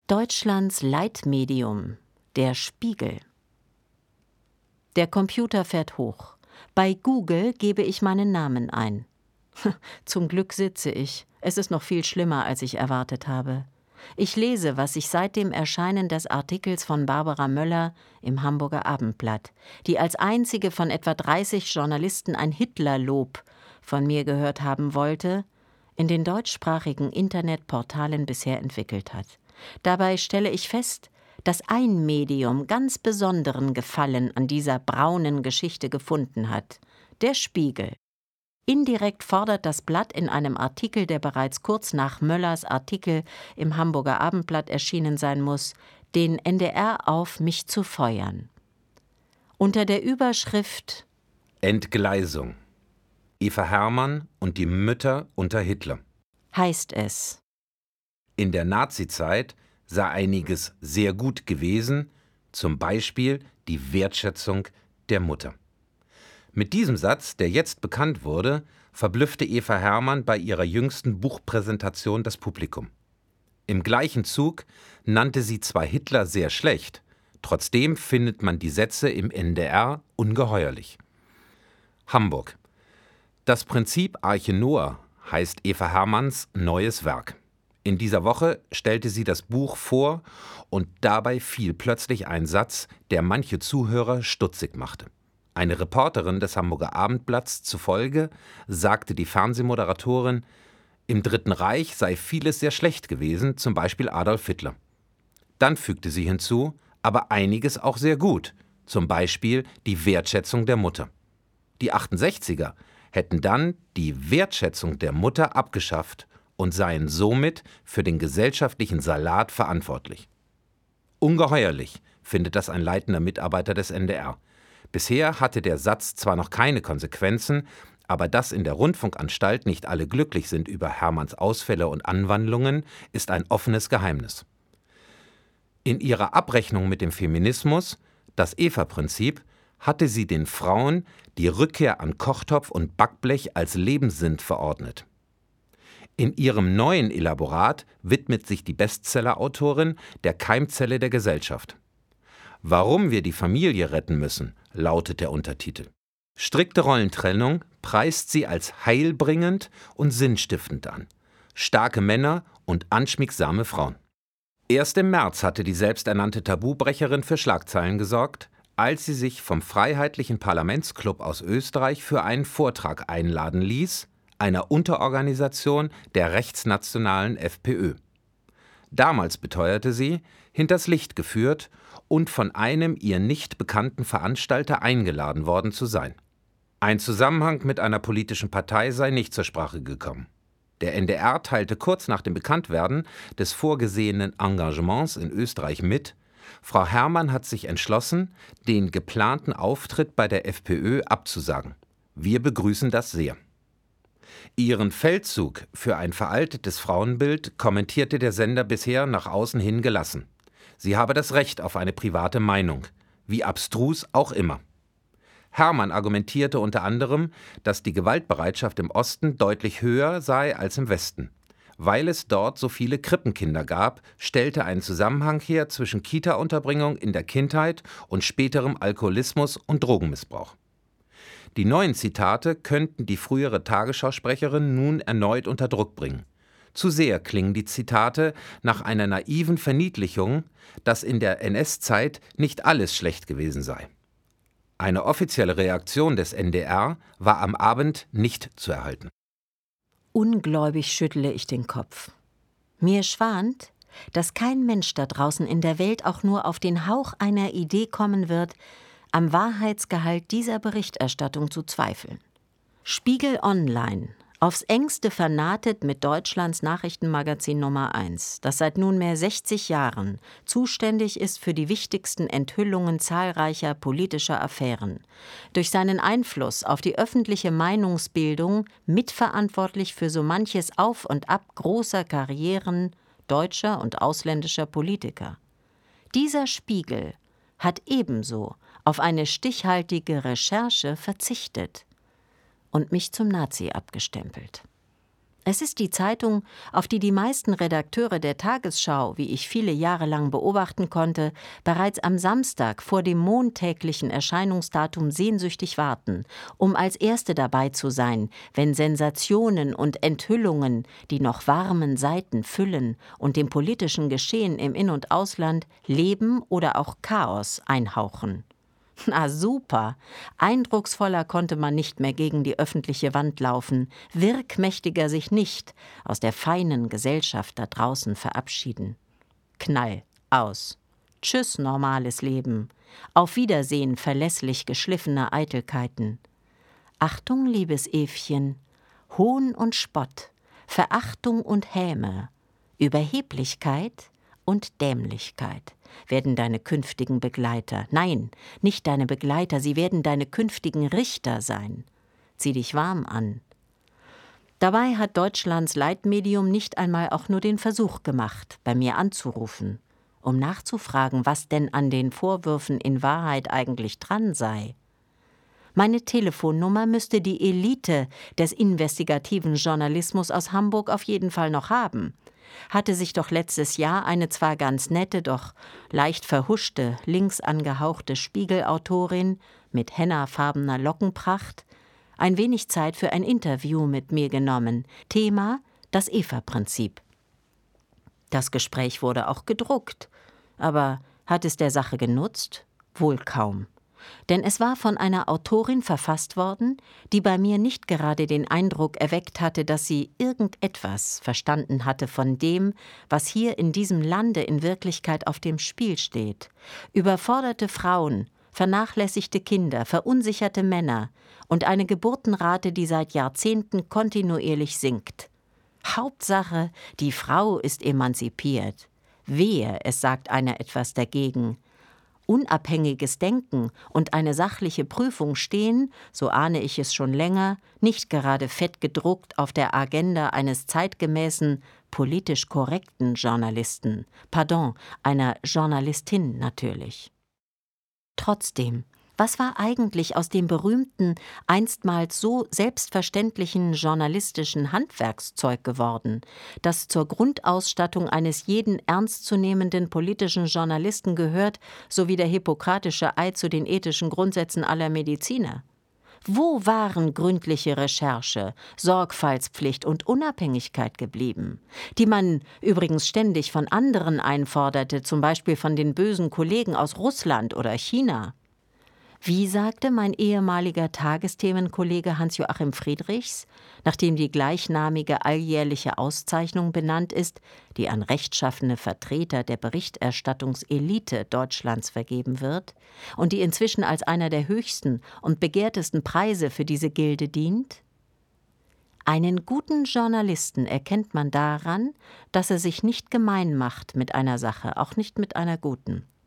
Deutschlands Leitmedium, der Spiegel. Der Computer fährt hoch. Bei Google gebe ich meinen Namen ein. Zum Glück sitze ich. Es ist noch viel schlimmer, als ich erwartet habe. Ich lese, was sich seit dem Erscheinen des Artikels von Barbara Möller im Hamburger Abendblatt, die als einzige von etwa 30 Journalisten ein Hitlerlob von mir gehört haben wollte, in den deutschsprachigen Internetportalen bisher entwickelt hat. Dabei stelle ich fest, dass ein Medium ganz besonderen Gefallen an dieser braunen Geschichte gefunden hat: der Spiegel. Indirekt fordert das Blatt in einem Artikel, der bereits kurz nach Möllers Artikel im Hamburger Abendblatt erschienen sein muss, den NDR auf, mich zu feuern. Unter der Überschrift Entgleisung. Eva Herrmann und die Mütter unter Hitler heißt es: In der Nazizeit sei einiges sehr gut gewesen, zum Beispiel die Wertschätzung der Mutter. Mit diesem Satz, der jetzt bekannt wurde, verblüffte Eva Herrmann bei ihrer jüngsten Buchpräsentation das Publikum. Im gleichen Zug nannte sie zwar Hitler sehr schlecht, trotzdem findet man die Sätze im NDR ungeheuerlich. Hamburg. Das Prinzip Arche Noah heißt Eva Herrmanns neues Werk. In dieser Woche stellte sie das Buch vor und dabei fiel plötzlich ein Satz, der manche Zuhörer stutzig machte. Eine Reporterin des Hamburger Abendblatts zufolge sagte die Fernsehmoderatorin, im Dritten Reich sei vieles sehr schlecht gewesen, zum Beispiel Adolf Hitler. Dann fügte sie hinzu, aber einiges auch sehr gut, zum Beispiel die Wertschätzung der Mutter. Die 68er hätten dann die Wertschätzung der Mutter abgeschafft und seien somit für den gesellschaftlichen Salat verantwortlich. Ungeheuerlich, findet das ein leitender Mitarbeiter des NDR. Bisher hatte der Satz zwar noch keine Konsequenzen, aber dass in der Rundfunkanstalt nicht alle glücklich sind über Herrmanns Ausfälle und Anwandlungen, ist ein offenes Geheimnis. In ihrer Abrechnung mit dem Feminismus, das Eva-Prinzip, hatte sie den Frauen die Rückkehr an Kochtopf und Backblech als Lebenssinn verordnet. In ihrem neuen Elaborat widmet sich die Bestseller-Autorin der Keimzelle der Gesellschaft. Warum wir die Familie retten müssen, lautet der Untertitel. Strikte Rollentrennung preist sie als heilbringend und sinnstiftend an. Starke Männer und anschmiegsame Frauen. Erst im März hatte die selbsternannte Tabubrecherin für Schlagzeilen gesorgt, als sie sich vom Freiheitlichen Parlamentsclub aus Österreich für einen Vortrag einladen ließ, einer Unterorganisation der rechtsnationalen FPÖ. Damals beteuerte sie, hinters Licht geführt und von einem ihr nicht bekannten Veranstalter eingeladen worden zu sein. Ein Zusammenhang mit einer politischen Partei sei nicht zur Sprache gekommen. Der NDR teilte kurz nach dem Bekanntwerden des vorgesehenen Engagements in Österreich mit, Frau Herrmann hat sich entschlossen, den geplanten Auftritt bei der FPÖ abzusagen. Wir begrüßen das sehr. Ihren Feldzug für ein veraltetes Frauenbild kommentierte der Sender bisher nach außen hin gelassen. Sie habe das Recht auf eine private Meinung, wie abstrus auch immer. Herrmann argumentierte unter anderem, dass die Gewaltbereitschaft im Osten deutlich höher sei als im Westen. Weil es dort so viele Krippenkinder gab, stellte einen Zusammenhang her zwischen Kita-Unterbringung in der Kindheit und späterem Alkoholismus und Drogenmissbrauch. Die neuen Zitate könnten die frühere Tagesschausprecherin nun erneut unter Druck bringen. Zu sehr klingen die Zitate nach einer naiven Verniedlichung, dass in der NS-Zeit nicht alles schlecht gewesen sei. Eine offizielle Reaktion des NDR war am Abend nicht zu erhalten. Ungläubig schüttle ich den Kopf. Mir schwant, dass kein Mensch da draußen in der Welt auch nur auf den Hauch einer Idee kommen wird, am Wahrheitsgehalt dieser Berichterstattung zu zweifeln. Spiegel Online, aufs engste vernahtet mit Deutschlands Nachrichtenmagazin Nummer 1, das seit nunmehr 60 Jahren zuständig ist für die wichtigsten Enthüllungen zahlreicher politischer Affären, durch seinen Einfluss auf die öffentliche Meinungsbildung mitverantwortlich für so manches Auf und Ab großer Karrieren deutscher und ausländischer Politiker. Dieser Spiegel hat ebenso auf eine stichhaltige Recherche verzichtet und mich zum Nazi abgestempelt. Es ist die Zeitung, auf die die meisten Redakteure der Tagesschau, wie ich viele Jahre lang beobachten konnte, bereits am Samstag vor dem montäglichen Erscheinungsdatum sehnsüchtig warten, um als Erste dabei zu sein, wenn Sensationen und Enthüllungen die noch warmen Seiten füllen und dem politischen Geschehen im In- und Ausland Leben oder auch Chaos einhauchen. Na super! Eindrucksvoller konnte man nicht mehr gegen die öffentliche Wand laufen, wirkmächtiger sich nicht aus der feinen Gesellschaft da draußen verabschieden. Knall, aus. Tschüss, normales Leben. Auf Wiedersehen, verlässlich geschliffene Eitelkeiten. Achtung, liebes Evchen, Hohn und Spott, Verachtung und Häme, Überheblichkeit und Dämlichkeit werden deine künftigen Begleiter. Nein, nicht deine Begleiter, sie werden deine künftigen Richter sein. Zieh dich warm an. Dabei hat Deutschlands Leitmedium nicht einmal auch nur den Versuch gemacht, bei mir anzurufen, um nachzufragen, was denn an den Vorwürfen in Wahrheit eigentlich dran sei. Meine Telefonnummer müsste die Elite des investigativen Journalismus aus Hamburg auf jeden Fall noch haben. Hatte sich doch letztes Jahr eine zwar ganz nette, doch leicht verhuschte, links angehauchte Spiegelautorin mit hennafarbener Lockenpracht ein wenig Zeit für ein Interview mit mir genommen. Thema: das Eva-Prinzip. Das Gespräch wurde auch gedruckt. Aber hat es der Sache genutzt? Wohl kaum. Denn es war von einer Autorin verfasst worden, die bei mir nicht gerade den Eindruck erweckt hatte, dass sie irgendetwas verstanden hatte von dem, was hier in diesem Lande in Wirklichkeit auf dem Spiel steht. Überforderte Frauen, vernachlässigte Kinder, verunsicherte Männer und eine Geburtenrate, die seit Jahrzehnten kontinuierlich sinkt. Hauptsache, die Frau ist emanzipiert. Wehe, es sagt einer etwas dagegen. Unabhängiges Denken und eine sachliche Prüfung stehen, so ahne ich es schon länger, nicht gerade fett gedruckt auf der Agenda eines zeitgemäßen, politisch korrekten Journalisten. Pardon, einer Journalistin natürlich. Trotzdem, was war eigentlich aus dem berühmten, einstmals so selbstverständlichen journalistischen Handwerkszeug geworden, das zur Grundausstattung eines jeden ernstzunehmenden politischen Journalisten gehört, sowie der hippokratische Eid zu den ethischen Grundsätzen aller Mediziner? Wo waren gründliche Recherche, Sorgfaltspflicht und Unabhängigkeit geblieben, die man übrigens ständig von anderen einforderte, zum Beispiel von den bösen Kollegen aus Russland oder China? Wie sagte mein ehemaliger Tagesthemenkollege Hans-Joachim Friedrichs, nachdem die gleichnamige alljährliche Auszeichnung benannt ist, die an rechtschaffene Vertreter der Berichterstattungselite Deutschlands vergeben wird und die inzwischen als einer der höchsten und begehrtesten Preise für diese Gilde dient? Einen guten Journalisten erkennt man daran, dass er sich nicht gemein macht mit einer Sache, auch nicht mit einer guten.